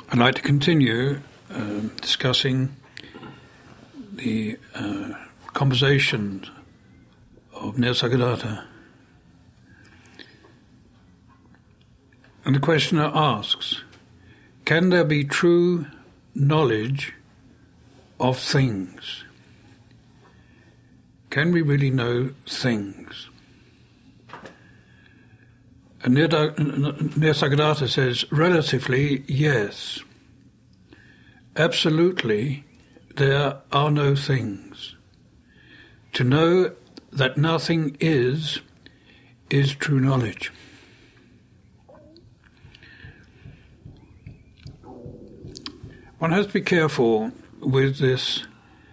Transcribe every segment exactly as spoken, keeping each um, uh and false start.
I'd like to continue uh, discussing the uh, conversation of Nisargadatta. And the questioner asks, can there be true knowledge of things? Can we really know things? And Nisargadatta says, relatively, yes. Absolutely, there are no things. To know that nothing is, is true knowledge. One has to be careful with this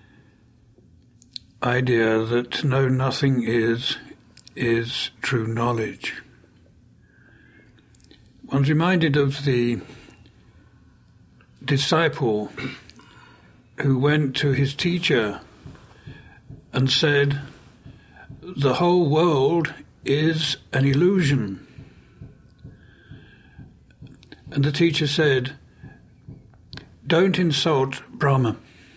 idea that to know nothing is, is true knowledge. One's reminded of the disciple who went to his teacher and said, the whole world is an illusion. And the teacher said, don't insult Brahma.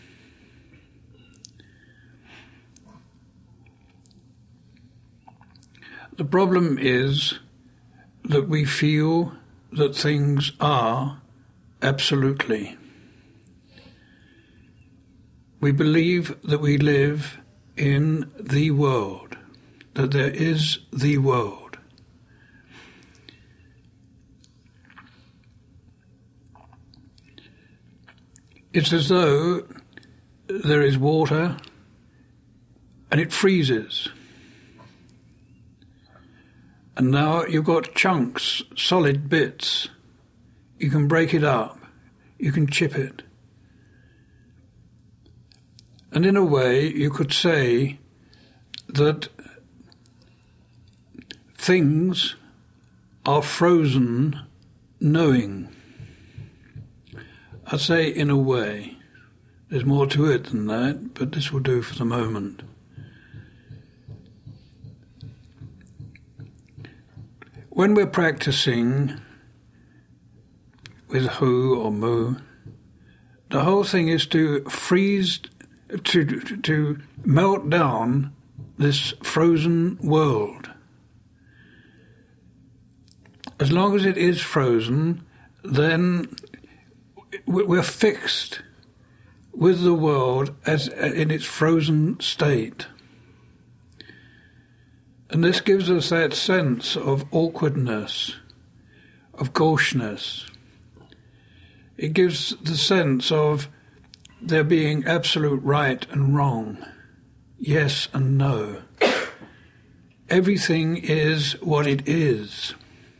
The problem is that we feel that things are absolutely. We believe that we live in the world, that there is the world. It's as though there is water and it freezes. And now you've got chunks, solid bits. You can break it up. You can chip it. And in a way, you could say that things are frozen knowing. I say in a way. There's more to it than that, but this will do for the moment. When we're practicing with Hu or Mu, the whole thing is to freeze, to, to melt down this frozen world. As long as it is frozen, then we're fixed with the world as in its frozen state. And this gives us that sense of awkwardness, of gaucheness. It gives the sense of there being absolute right and wrong, yes and no. Everything is what it is.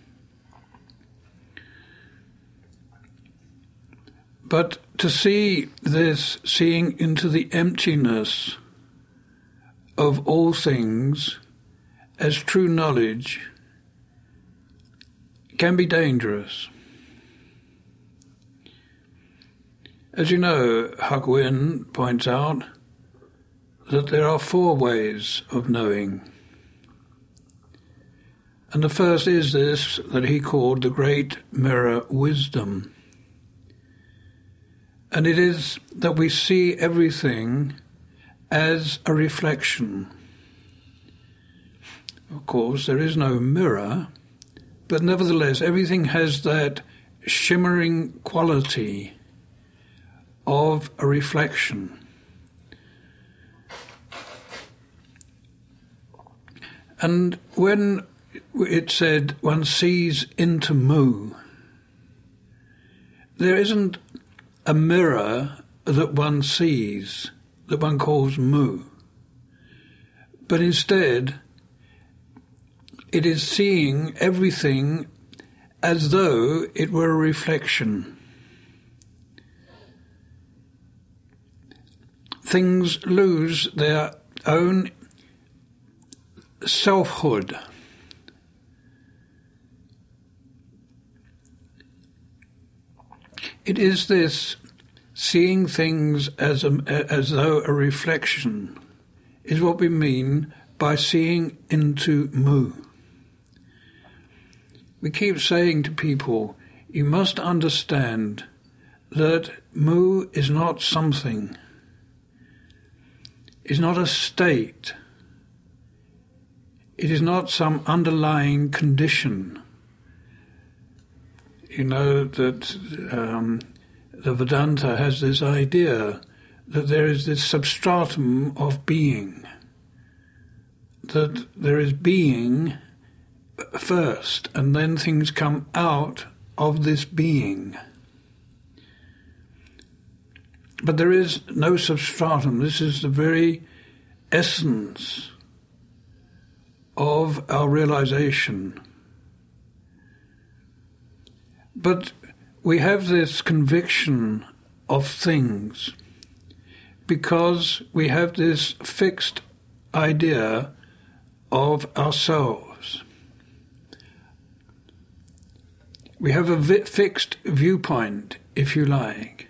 But to see this, seeing into the emptiness of all things as true knowledge, can be dangerous. As you know, Hakuin points out that there are four ways of knowing. And the first is this that he called the great mirror wisdom. And it is that we see everything as a reflection. Of course, there is no mirror, but nevertheless, everything has that shimmering quality of a reflection. And when it said one sees into Mu, there isn't a mirror that one sees, that one calls Mu, but instead it is seeing everything as though it were a reflection. Things lose their own selfhood. It is this seeing things as a, as though a reflection is what we mean by seeing into Mu. We keep saying to people, you must understand that mu is not something, is not a state, it is not some underlying condition. You know that um, the Vedanta has this idea that there is this substratum of being, that there is being first, and then things come out of this being. But there is no substratum. This is the very essence of our realization. But we have this conviction of things because we have this fixed idea of ourselves. We have a vi- fixed viewpoint, if you like.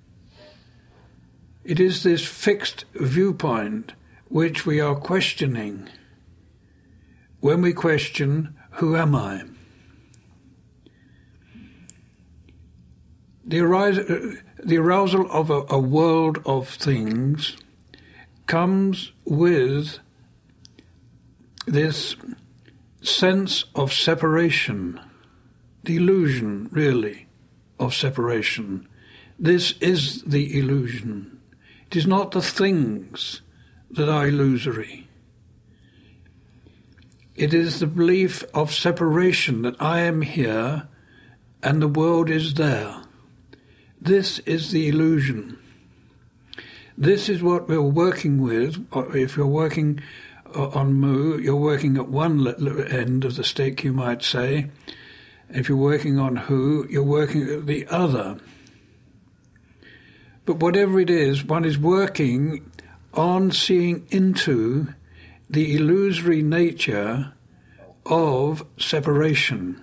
It is this fixed viewpoint which we are questioning when we question, who am I? The arousal, the arousal of a, a world of things comes with this sense of separation, the illusion, really, of separation. This is the illusion. It is not the things that are illusory. It is the belief of separation, that I am here and the world is there. This is the illusion. This is what we're working with. If you're working on mu, you're working at one end of the stick, you might say. If you're working on hu, you're working at the other. But whatever it is, one is working on seeing into the illusory nature of separation.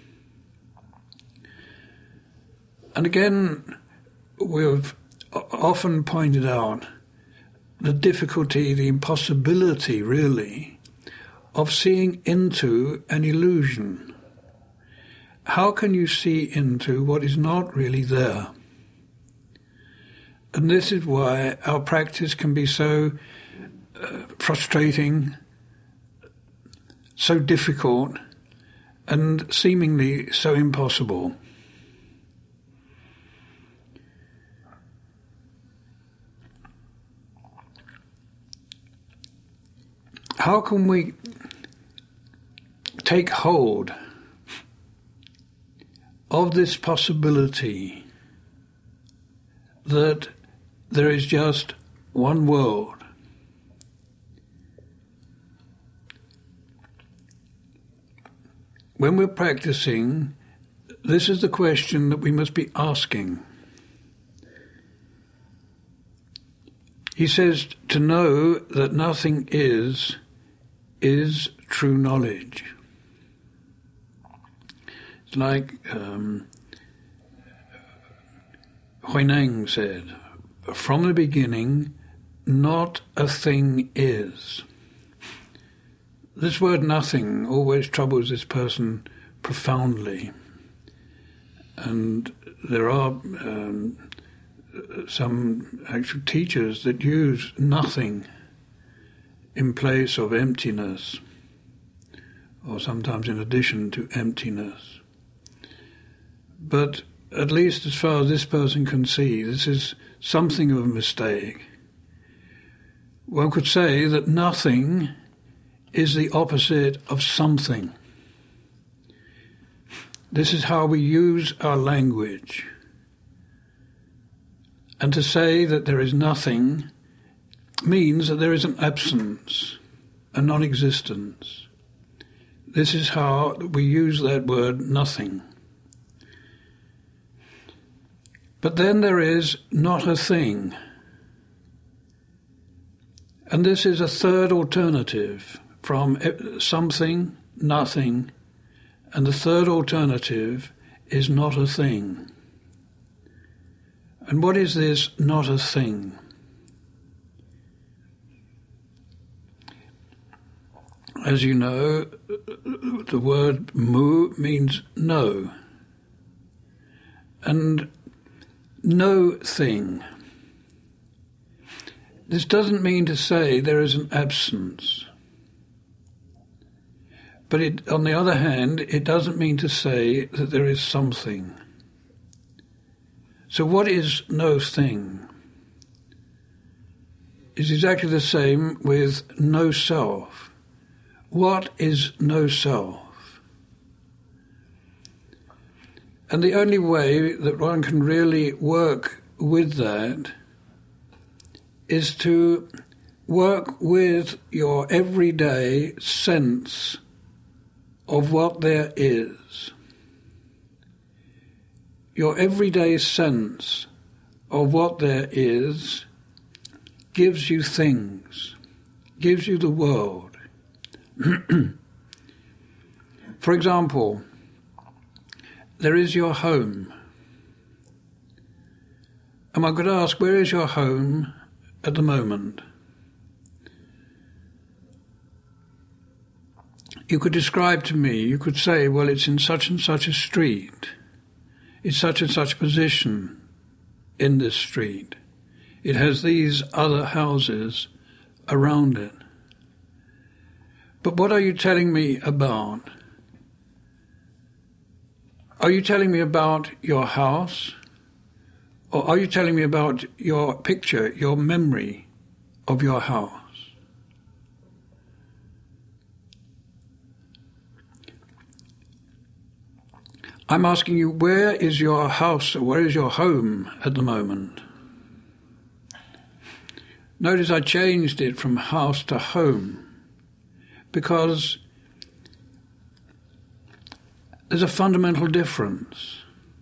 And again, we've often pointed out the difficulty, the impossibility, really, of seeing into an illusion. How can you see into what is not really there? And this is why our practice can be so uh, frustrating, so difficult, and seemingly so impossible. How can we take hold of this possibility that there is just one world? When we're practicing, this is the question that we must be asking. He says, to know that nothing is, is true knowledge. It's like um, Huineng said, from the beginning, not a thing is. This word nothing always troubles this person profoundly. And there are um, some actual teachers that use nothing in place of emptiness, or sometimes in addition to emptiness. But at least as far as this person can see, this is something of a mistake. One could say that nothing is the opposite of something. This is how we use our language. And to say that there is nothing means that there is an absence, a non-existence. This is how we use that word, nothing. But then there is not a thing. And this is a third alternative from something, nothing, and the third alternative is not a thing. And what is this not a thing? As you know, the word mu means no. And no thing. This doesn't mean to say there is an absence. But it, on the other hand, it doesn't mean to say that there is something. So what is no thing? It's exactly the same with no self. What is no self? And the only way that one can really work with that is to work with your everyday sense of what there is. Your everyday sense of what there is gives you things, gives you the world. For example, there is your home. And I could ask, where is your home at the moment? You could describe to me, you could say, well, it's in such and such a street. It's such and such a position in this street. It has these other houses around it. But what are you telling me about? Are you telling me about your house? Or are you telling me about your picture, your memory of your house? I'm asking you, where is your house, or where is your home at the moment? Notice I changed it from house to home, because there's a fundamental difference.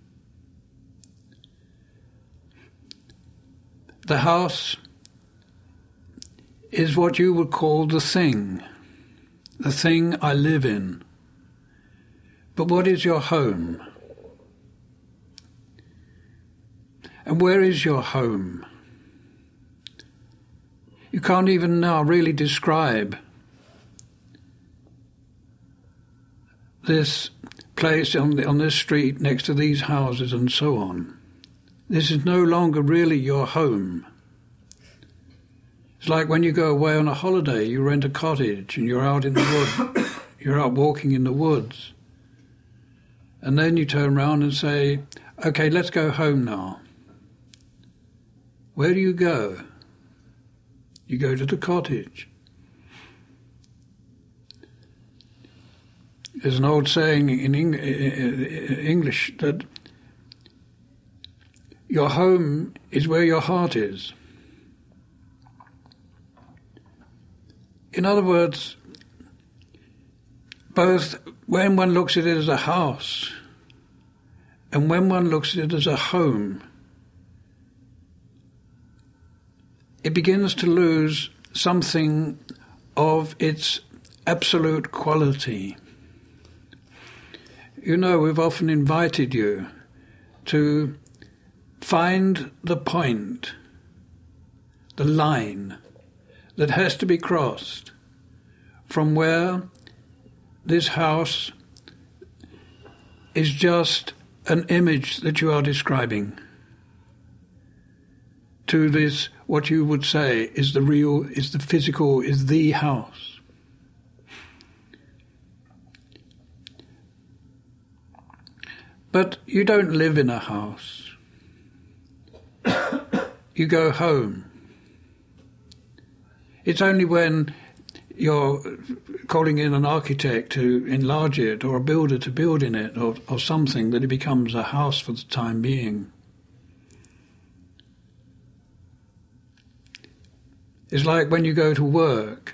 The house is what you would call the thing, the thing I live in. But what is your home? And where is your home? You can't even now really describe this place on, the, on this street next to these houses and so on. This is no longer really your home. It's like when you go away on a holiday, you rent a cottage and you're out in the wood, you're out walking in the woods. And then you turn around and say, okay, let's go home now. Where do you go? You go to the cottage. There's an old saying in English that your home is where your heart is. In other words, both when one looks at it as a house and when one looks at it as a home, it begins to lose something of its absolute quality. You know, we've often invited you to find the point, the line that has to be crossed from where this house is just an image that you are describing to this, what you would say is the real, is the physical, is the house. But you don't live in a house. You go home. It's only when you're calling in an architect to enlarge it or a builder to build in it or, or something that it becomes a house for the time being. It's like when you go to work.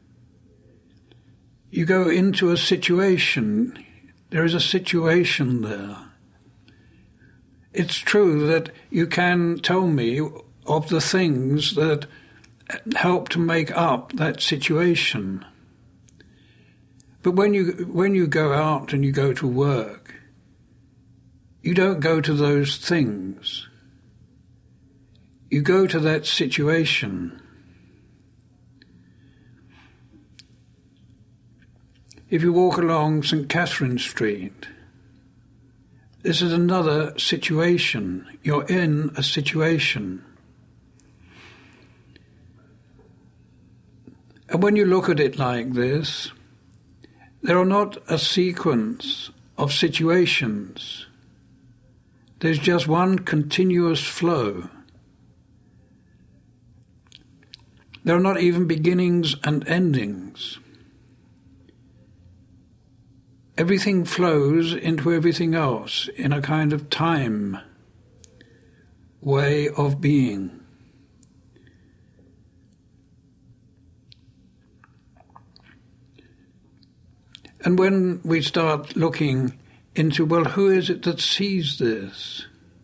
You go into a situation. There is a situation there. It's true that you can tell me of the things that help to make up that situation. But when you when you go out and you go to work, you don't go to those things. You go to that situation. If you walk along Saint Catherine Street, this is another situation. You're in a situation. And when you look at it like this, there are not a sequence of situations. There's just one continuous flow. There are not even beginnings and endings. Everything flows into everything else in a kind of time way of being. And when we start looking into, well, who is it that sees this?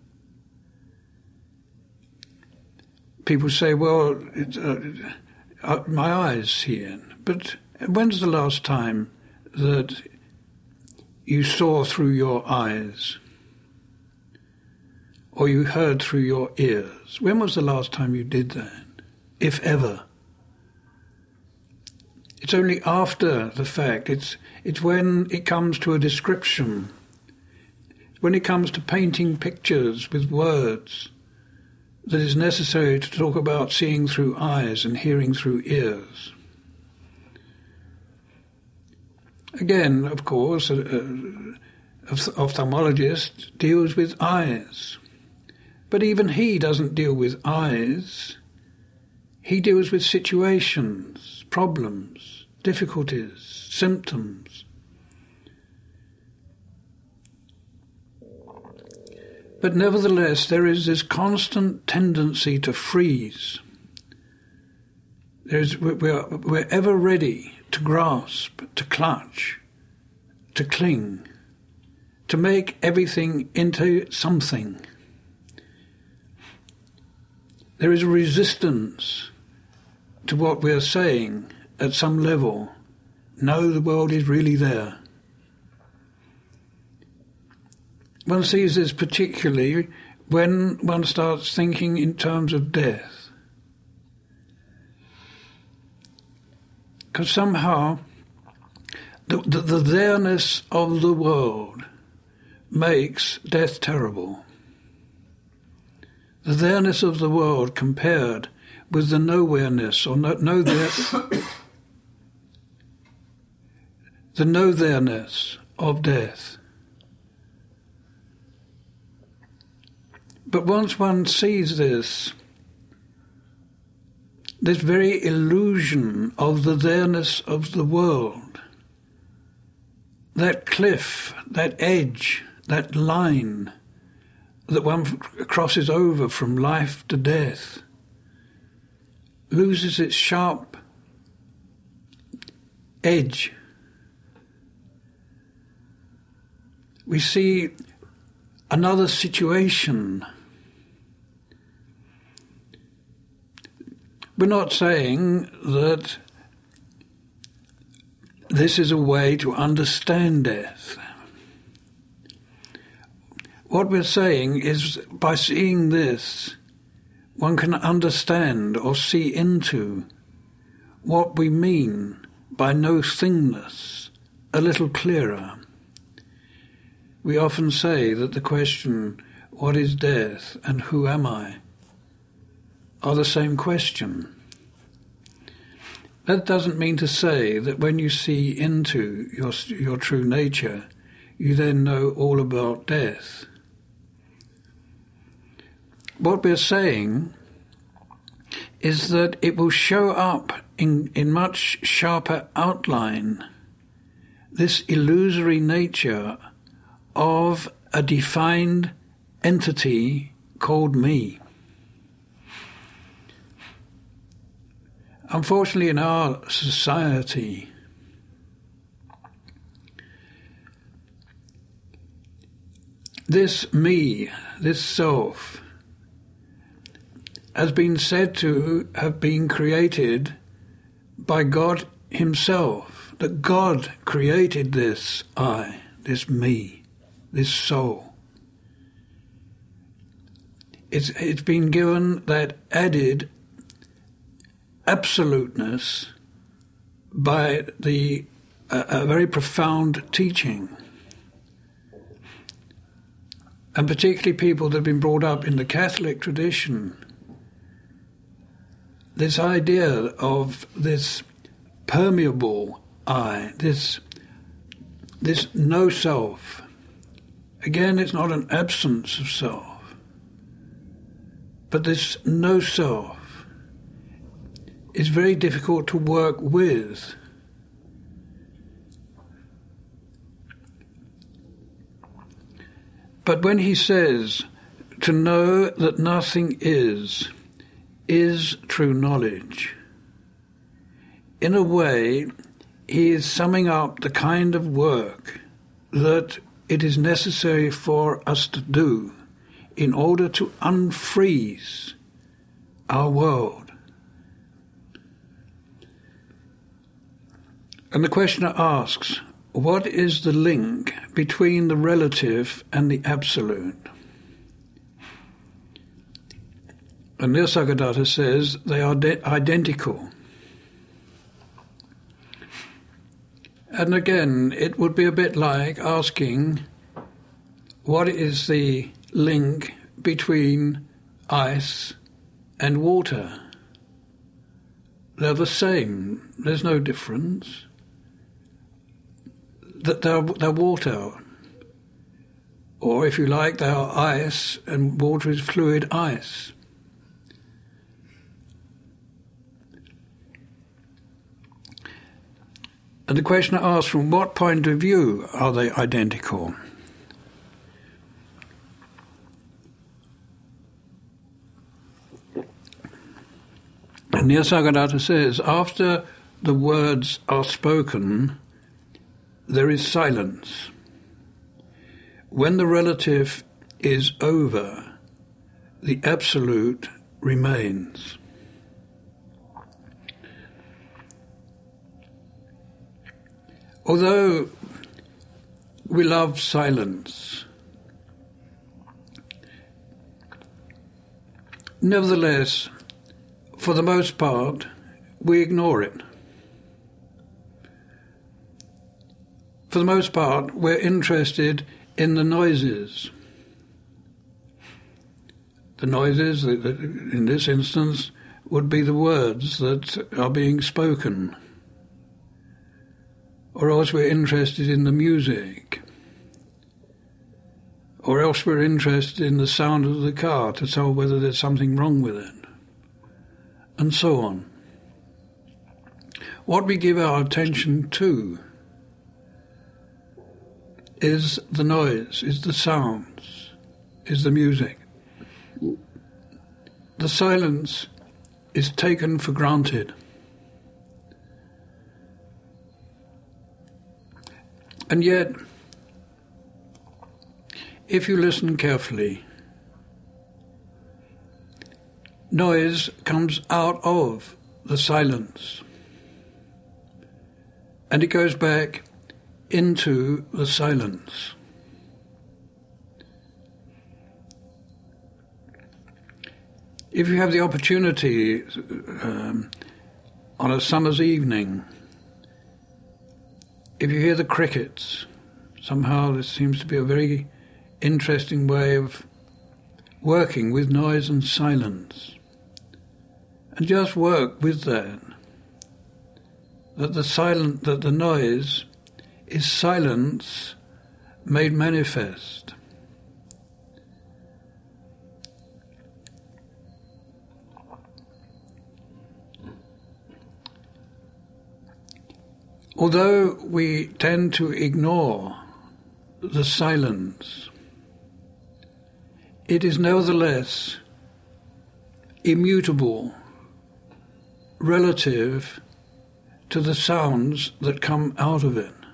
People say, well, it's, uh, uh, my eyes see it. But when's the last time that you saw through your eyes? Or you heard through your ears? When was the last time you did that? If ever. It's only after the fact. It's, it's when it comes to a description. When it comes to painting pictures with words, that is necessary to talk about seeing through eyes and hearing through ears. Again, of course, an ophthalmologist deals with eyes. But even he doesn't deal with eyes. He deals with situations, problems, difficulties, symptoms. But nevertheless, there is this constant tendency to freeze. There's, we're, we're ever ready to grasp, to clutch, to cling, to make everything into something. There is a resistance to what we're saying at some level. No, the world is really there. One sees this particularly when one starts thinking in terms of death. Because somehow the, the, the there-ness of the world makes death terrible. The there-ness of the world compared with the nowhere-ness or no, no there, the no-there-ness of death. But once one sees this, this very illusion of the there-ness of the world, that cliff, that edge, that line that one crosses over from life to death, loses its sharp edge. We see another situation. We're not saying that this is a way to understand death. What we're saying is, by seeing this, one can understand or see into what we mean by no thingness a little clearer. We often say that the question, what is death and who am I, are the same question. That doesn't mean to say that when you see into your, your true nature, you then know all about death. What we're saying is that it will show up in, in much sharper outline, this illusory nature of a defined entity called me. Unfortunately, in our society, this me, this self, has been said to have been created by God himself, that God created this I, this me, this soul. It's, it's been given that added absoluteness by the uh, a very profound teaching. and particularly people that have been brought up in the Catholic tradition, this idea of this permeable I, this, this no self. Again, it's not an absence of self, but this no self is very difficult to work with. But when he says, to know that nothing is, is true knowledge, in a way, he is summing up the kind of work that it is necessary for us to do in order to unfreeze our world. And the questioner asks, what is the link between the relative and the absolute? And Nisargadatta says they are de- identical. And again, it would be a bit like asking, what is the link between ice and water? They're the same. There's no difference. That they're, they're water. Or, if you like, they are ice, and water is fluid ice. And the questioner asks, from what point of view are they identical? And Nisargadatta says, after the words are spoken, there is silence. When the relative is over, the absolute remains. Although we love silence, nevertheless, for the most part, we ignore it. For the most part, we're interested in the noises. The noises, in this instance, would be the words that are being spoken. Or else we're interested in the music. Or else we're interested in the sound of the car to tell whether there's something wrong with it. And so on. What we give our attention to is the noise, is the sounds, is the music. The silence is taken for granted. And yet, if you listen carefully, noise comes out of the silence, and it goes back into the silence. If you have the opportunity um, on a summer's evening, if you hear the crickets, somehow this seems to be a very interesting way of working with noise and silence. And just work with that. That the silent, that the noise is silence made manifest. Although we tend to ignore the silence, it is nevertheless immutable relative to the sounds that come out of it.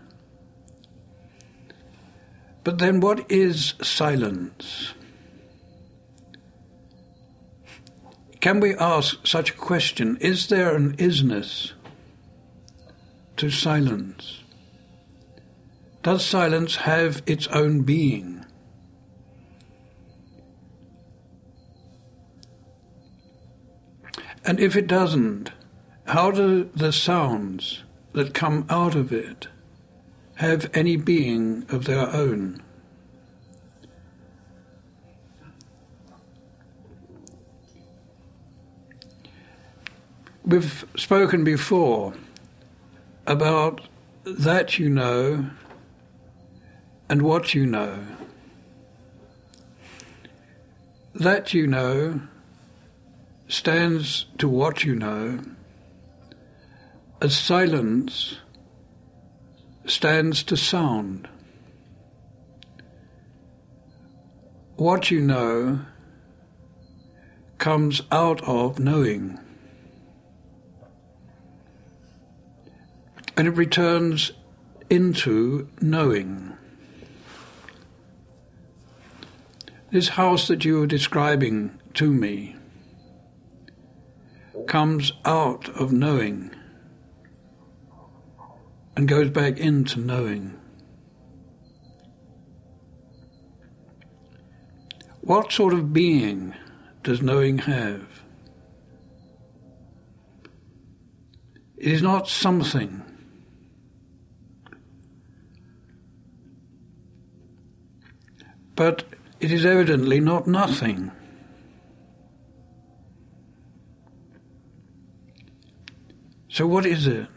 But then what is silence? Can we ask such a question? Is there an isness to silence? Does silence have its own being? And if it doesn't, how do the sounds that come out of it have any being of their own? we've spoken before about that you know and what you know. That you know stands to what you know, as silence stands to sound. What you know comes out of knowing, and it returns into knowing. This house that you were describing to me comes out of knowing and goes back into knowing. What sort of being does knowing have? It is not something. But it is evidently not nothing. So what is it?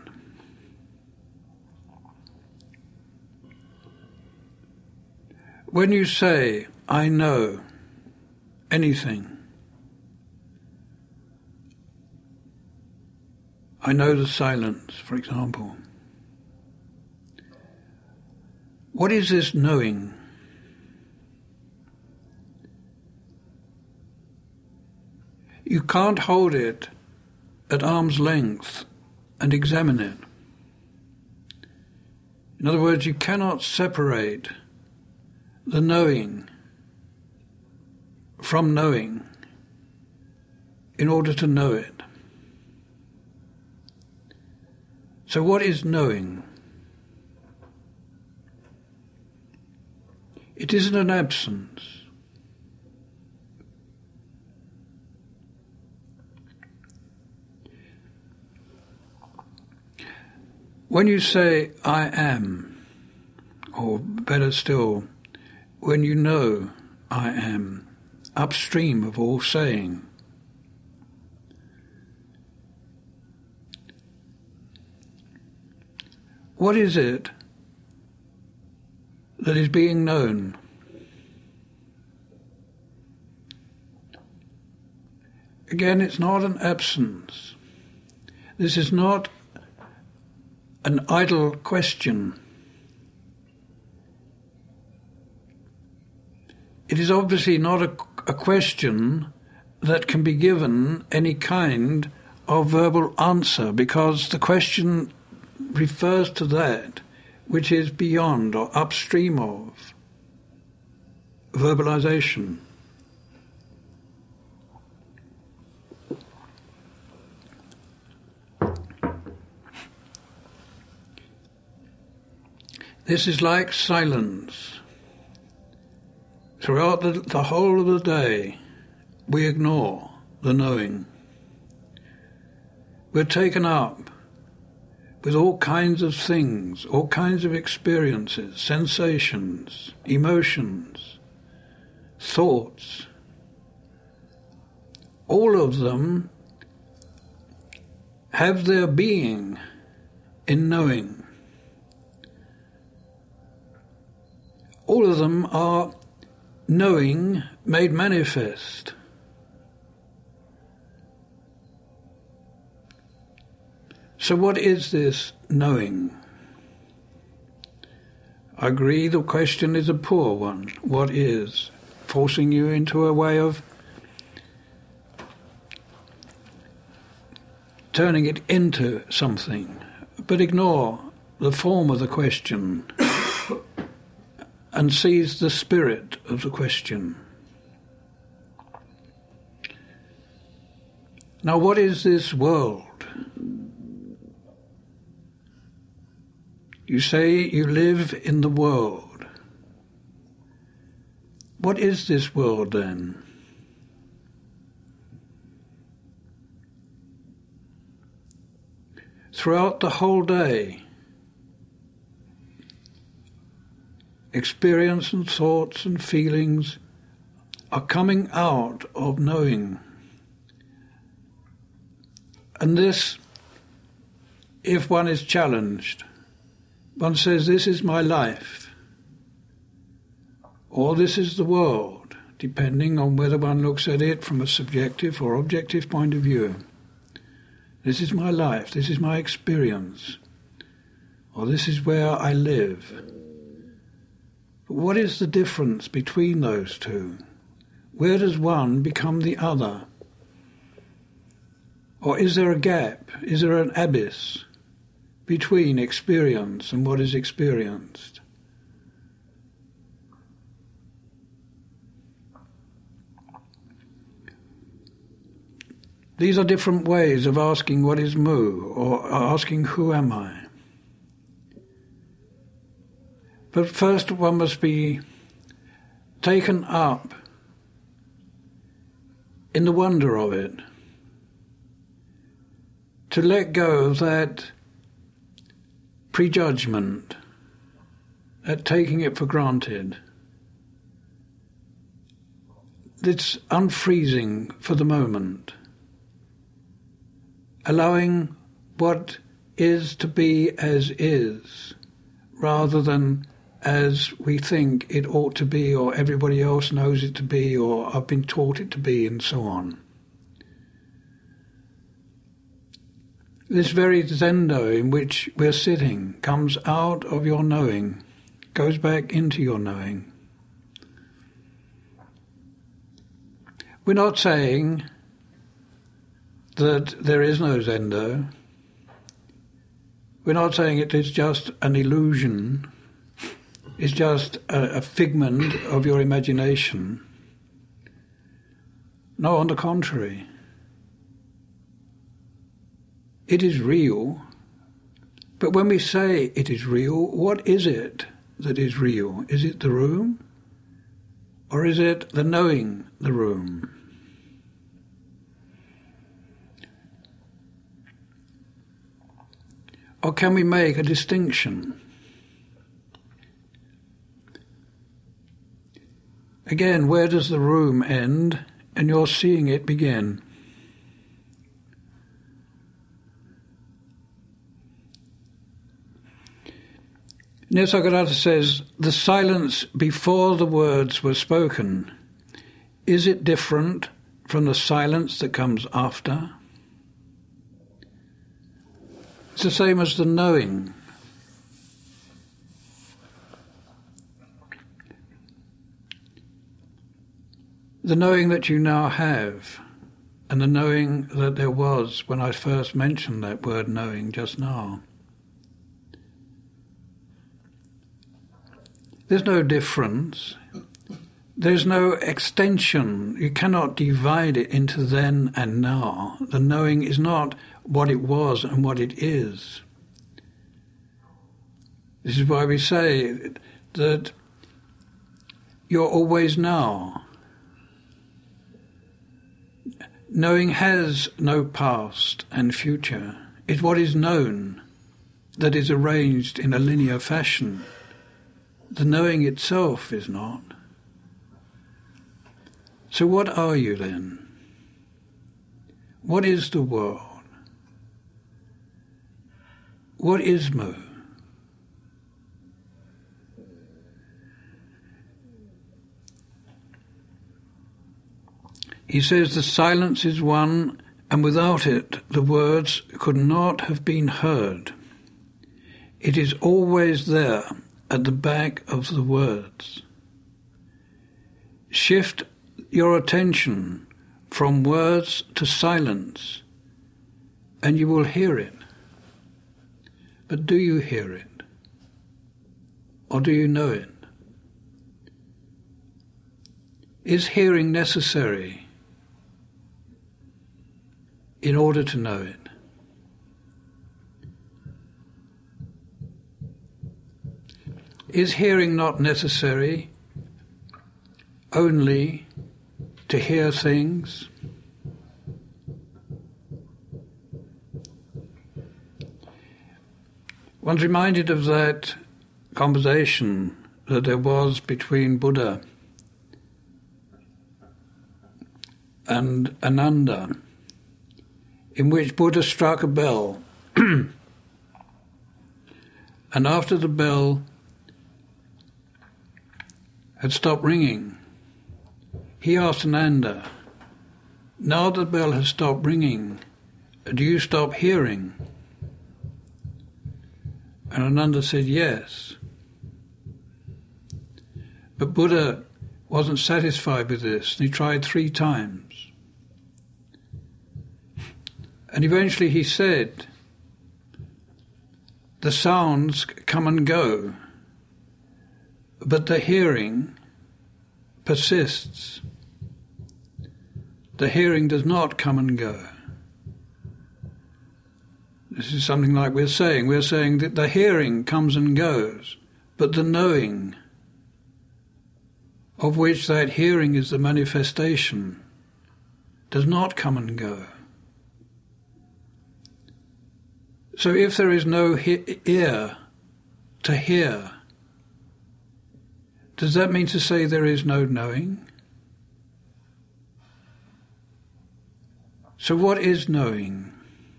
When you say, I know anything, I know the silence, for example. What is this knowing? You can't hold it at arm's length and examine it. In other words, you cannot separate the knowing from knowing in order to know it. So what is knowing? It isn't an absence. When you say, I am, or better still, when you know I am, upstream of all saying, what is it that is being known? Again, it's not an absence. This is not an idle question. It is obviously not a, a question that can be given any kind of verbal answer, because the question refers to that which is beyond or upstream of verbalization. This is like silence. Throughout the, the whole of the day, we ignore the knowing. We're taken up with all kinds of things, all kinds of experiences, sensations, emotions, thoughts. All of them have their being in knowing. All of them are knowing made manifest. So what is this knowing? I agree the question is a poor one. What is? Forcing you into a way of turning it into something. But ignore the form of the question and seize the spirit of the question. Now, what is this world? You say you live in the world. What is this world then? Throughout the whole day, experience and thoughts and feelings are coming out of knowing. And this, if one is challenged, one says, this is my life, or this is the world, depending on whether one looks at it from a subjective or objective point of view. This is my life, this is my experience, or this is where I live. But what is the difference between those two? Where does one become the other? Or is there a gap, is there an abyss between experience and what is experienced? These are different ways of asking what is mu, or asking who am I. But first one must be taken up in the wonder of it, to let go of that prejudgment, that taking it for granted. It's unfreezing for the moment, allowing what is to be as is, rather than as we think it ought to be, or everybody else knows it to be, or I've been taught it to be, and so on. This very zendo in which we're sitting comes out of your knowing, goes back into your knowing. We're not saying that there is no zendo. We're not saying it is just an illusion. It's just a, a figment of your imagination. No, on the contrary. It is real. But when we say it is real, what is it that is real? Is it the room? Or is it the knowing the room? Or can we make a distinction? Again, where does the room end and your seeing it begin? Nisargadatta says, the silence before the words were spoken, is it different from the silence that comes after? It's the same as the knowing. The knowing that you now have, and the knowing that there was when I first mentioned that word knowing just now. There's no difference. There's no extension. You cannot divide it into then and now. The knowing is not what it was and what it is. This is why we say that you're always now. Knowing has no past and future. It's what is known that is arranged in a linear fashion. The knowing itself is not. So what are you then? What is the world? What is Mu? He says the silence is one, and without it the words could not have been heard. It is always there at the back of the words. Shift your attention from words to silence, and you will hear it. But do you hear it? Or do you know it? Is hearing necessary in order to know it? Is hearing not necessary only to hear things? One's reminded of that conversation that there was between Buddha and Ananda in which Buddha struck a bell. And after the bell had stopped ringing, he asked Ananda, now the bell has stopped ringing, do you stop hearing? And Ananda said, yes. But Buddha wasn't satisfied with this, and he tried three times. And eventually he said, the sounds come and go, but the hearing persists. The hearing does not come and go. This is something like we're saying. We're saying that the hearing comes and goes, but the knowing, of which that hearing is the manifestation, does not come and go. So if there is no he- ear to hear, does that mean to say there is no knowing? So what is knowing?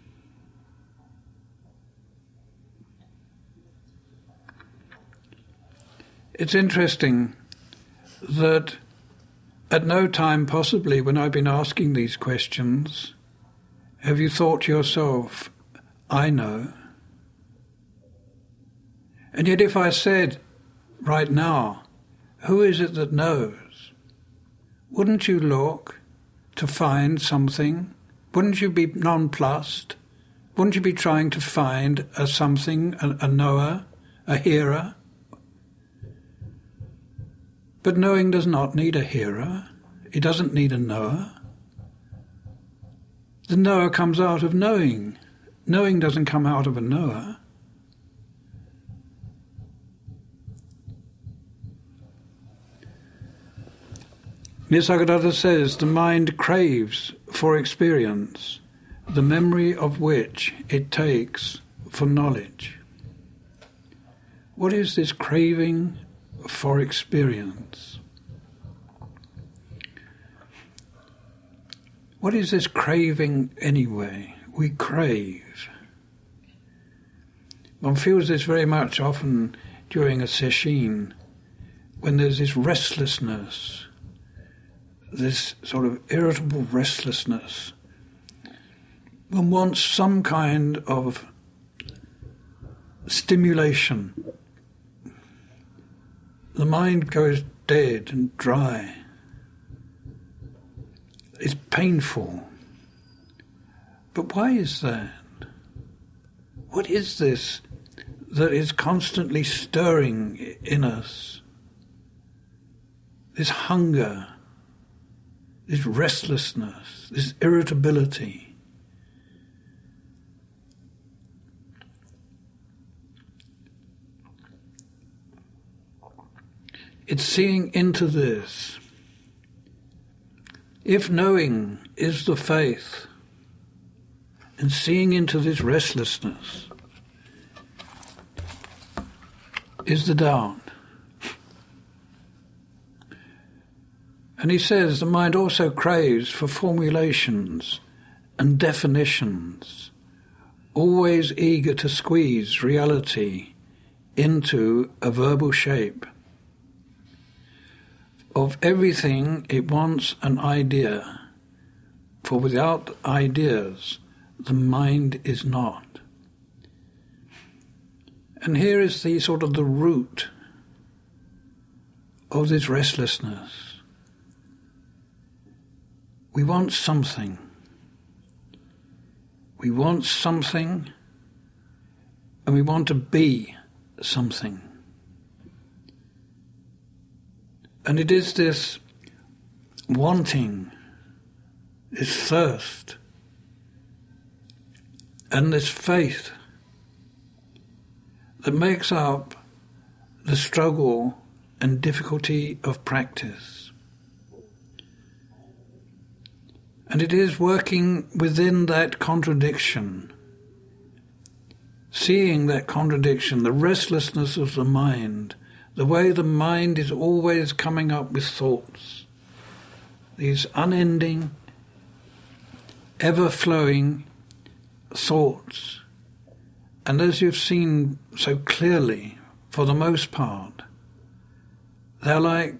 It's interesting that at no time possibly when I've been asking these questions have you thought to yourself, I know. And yet if I said right now, who is it that knows? Wouldn't you look to find something? Wouldn't you be nonplussed? Wouldn't you be trying to find a something, a, a knower, a hearer? But knowing does not need a hearer. It doesn't need a knower. The knower comes out of knowing. Knowing doesn't come out of a knower. Nisargadatta says the mind craves for experience, the memory of which it takes for knowledge. What is this craving for experience? What is this craving anyway? We crave. One feels this very much often during a sesshin, when there's this restlessness, this sort of irritable restlessness. One wants some kind of stimulation. The mind goes dead and dry. It's painful. But why is that? What is this that is constantly stirring in us? This hunger, this restlessness, this irritability. It's seeing into this. If knowing is the faith, and seeing into this restlessness is the doubt. And he says the mind also craves for formulations and definitions, always eager to squeeze reality into a verbal shape. Of everything it wants an idea, for without ideas the mind is not. And here is the sort of the root of this restlessness. We want something. We want something, and we want to be something. And it is this wanting, this thirst, and this faith that makes up the struggle and difficulty of practice. And it is working within that contradiction, seeing that contradiction, the restlessness of the mind, the way the mind is always coming up with thoughts, these unending, ever-flowing, thoughts. And as you've seen so clearly, for the most part, they're like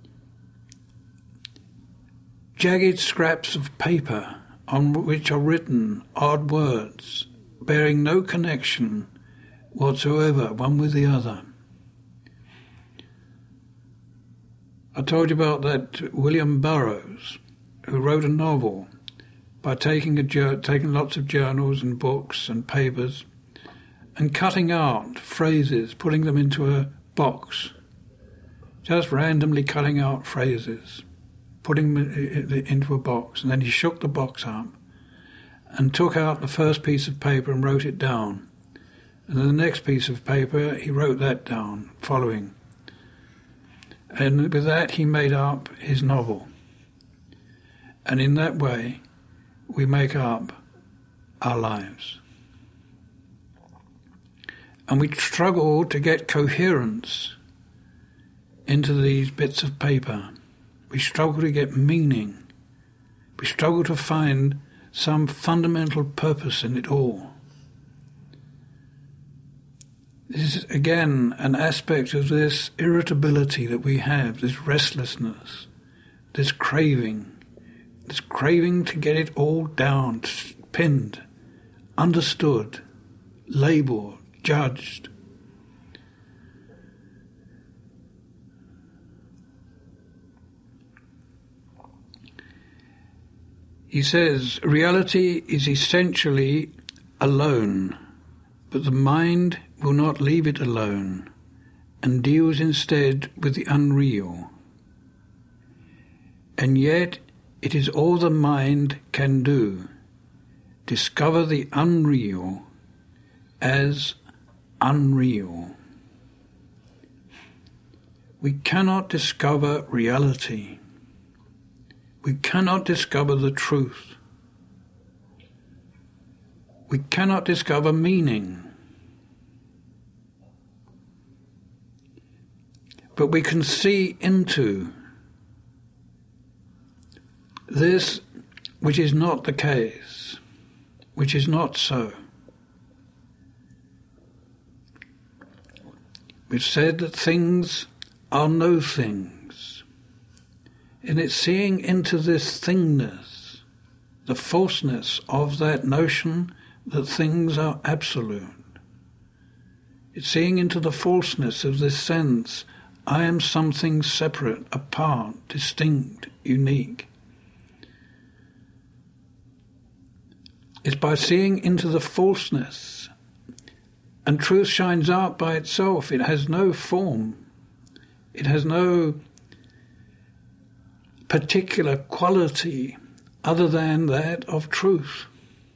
jagged scraps of paper on which are written odd words, bearing no connection whatsoever one with the other. I told you about that William Burroughs, who wrote a novel by taking a taking lots of journals and books and papers and cutting out phrases, putting them into a box, just randomly cutting out phrases, putting them into a box. And then he shook the box up and took out the first piece of paper and wrote it down. And then the next piece of paper, he wrote that down, following. And with that, he made up his novel. And in that way, we make up our lives. And we struggle to get coherence into these bits of paper. We struggle to get meaning. We struggle to find some fundamental purpose in it all. This is, again, an aspect of this irritability that we have, this restlessness, this craving, this craving to get it all down, pinned, understood, labelled, judged. He says, reality is essentially alone, but the mind will not leave it alone and deals instead with the unreal. And yet it is all the mind can do, discover the unreal as unreal. We cannot discover reality. We cannot discover the truth. We cannot discover meaning. But we can see into this which is not the case, which is not so. We've said that things are no things. And it's seeing into this thingness, the falseness of that notion that things are absolute. It's seeing into the falseness of this sense, I am something separate, apart, distinct, unique. It's by seeing into the falseness, and truth shines out by itself. It has no form. It has no particular quality other than that of truth.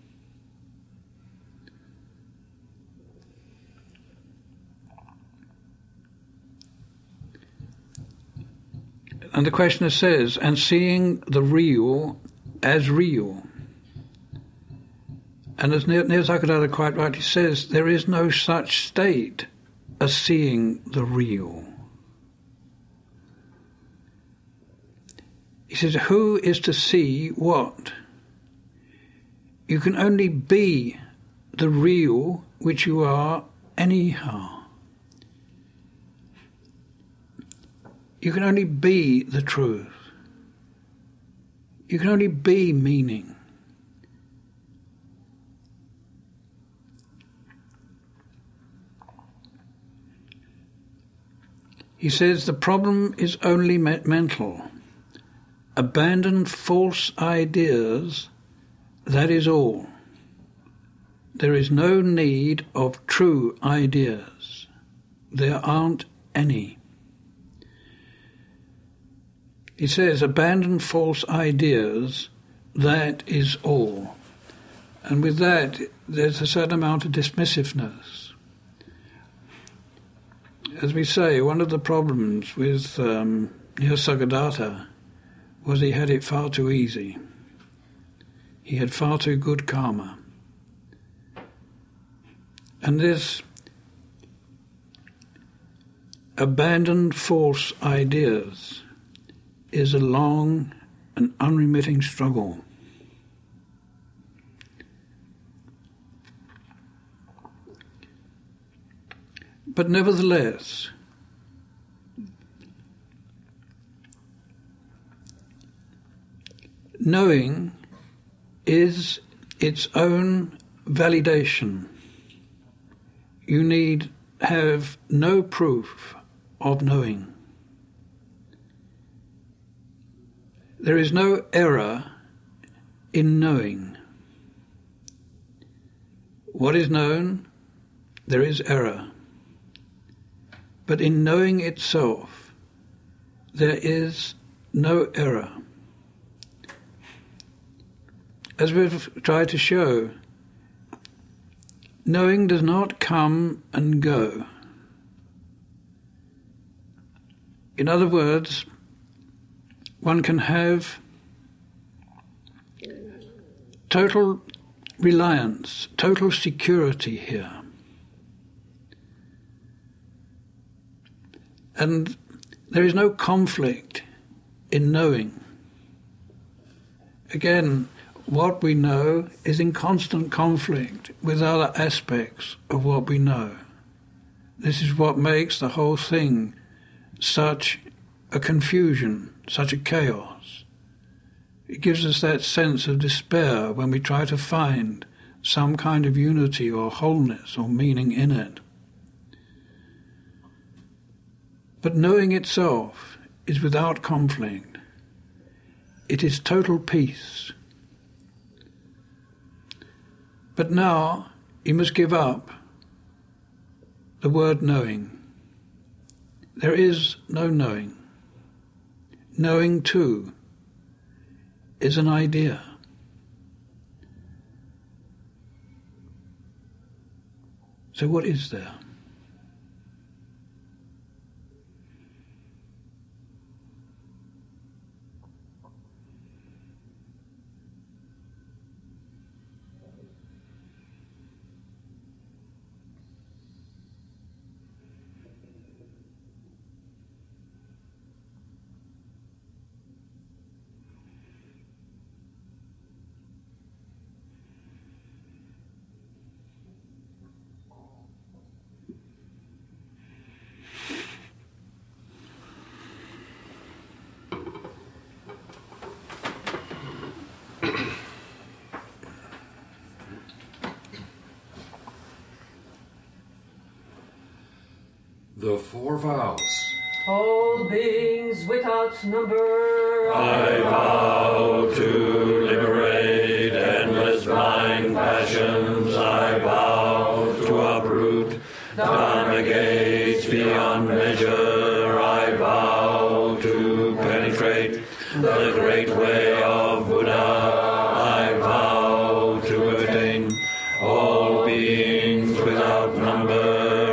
And the questioner says, and seeing the real as real. And as Neel Sakadara quite rightly says, there is no such state as seeing the real. He says, who is to see what? You can only be the real which you are anyhow. You can only be the truth. You can only be meaning. He says the problem is only mental. Abandon false ideas, that is all. There is no need of true ideas. There aren't any. He says, abandon false ideas, that is all. And with that, there's a certain amount of dismissiveness. As we say, one of the problems with um, Nisargadatta was he had it far too easy. He had far too good karma. And this abandoned false ideas is a long and unremitting struggle. But nevertheless, knowing is its own validation. You need have no proof of knowing. There is no error in knowing. What is known, there is error. But in knowing itself, there is no error. As we've tried to show, knowing does not come and go. In other words, one can have total reliance, total security here. And there is no conflict in knowing. Again, what we know is in constant conflict with other aspects of what we know. This is what makes the whole thing such a confusion, such a chaos. It gives us that sense of despair when we try to find some kind of unity or wholeness or meaning in it. But knowing itself is without conflict. It is total peace. But now you must give up the word knowing. There is no knowing. Knowing, too, is an idea. So what is there? The four vows. All beings without number, I vow to liberate endless blind passions. I vow to uproot Dharma gates beyond measure. I vow to penetrate the great way of Buddha. I vow to attain all beings without number.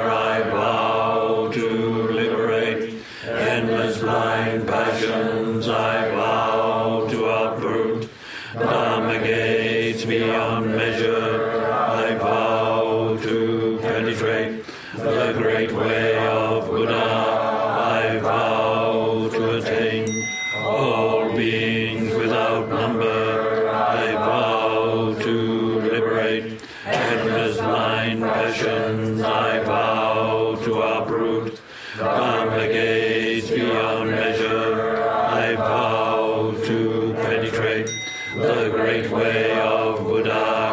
Blind passions, I vow to uproot Dharma gates beyond measure. I vow to penetrate the great way of Buddha. I vow to attain all beings without number. I vow to liberate endless blind passions. I vow to uproot Dharma gates beyond measure. I vow to penetrate the great way of Buddha.